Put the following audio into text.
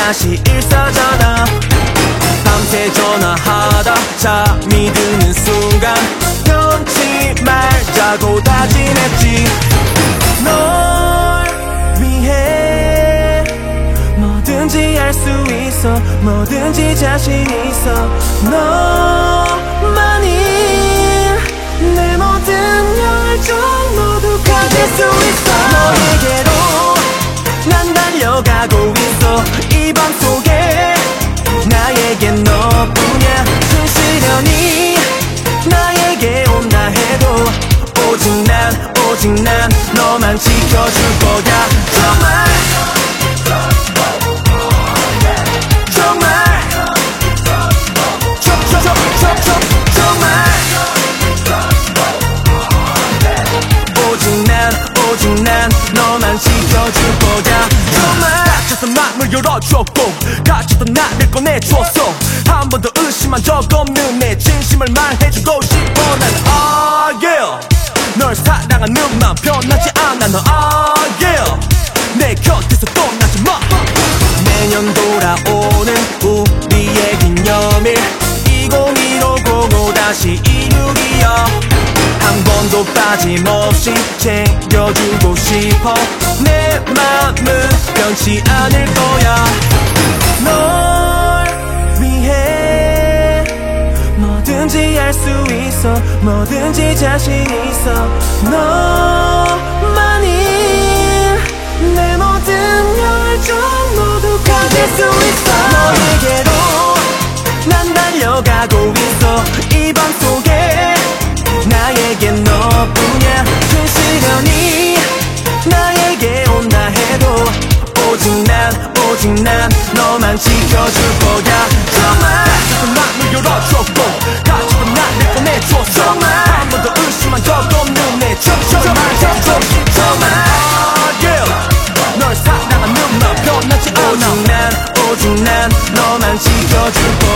다시 일사잖아. 밤새 전화하다 잠이 드는 순간 끊지 말자고 다짐했지. 널 위해 뭐든지 할 수 있어, 뭐든지 자신 있어. 너만이 내 모든 열정 모두 가질 수 있어. 너에게로 난 달려가고 있어. 이 밤 속에 나에겐 너뿐이야. 순시련이 나에게 온다 해도 오직 난 너만 지켜줄 거야. 정말 오직 난 너만 지켜줄 거야. 정말 갇혔던 마음을 열어줬고 갇혔던 나를 꺼내줬어. 한 번도 의심한 적 없는 내 진심을 말해주고 싶어. 난 yeah 널 사랑하는 맘 변하지 않아. 너 yeah 내 곁에서 떠나지 마. 매년 돌아오는 우리의 기념일 2015 다시 16이야. 한 번도 빠짐없이 챙겨주고 싶어. 내 맘은 변치 않을 거야. 널 위해 뭐든지 할 수 있어, 뭐든지 자신 있어. 너만이 내 모든 열정 모두 가질 수 있어. 너에게로 난 달려가고 있어. 이 밤 속에 나에겐 너뿐이야. 순시련이 나에게 온다 해도 오직 난 너만 지켜줄 거야. 정말 갇혔던 마음을 열어줬고 갇혔던 나를 꺼내줬어. 정말 한 번도 의심한 적 없는 내 진심을 말해줘. 정말 yeah 널 사랑하는 맘 변하지 않아. 오직 난 너만 지켜줄 거야.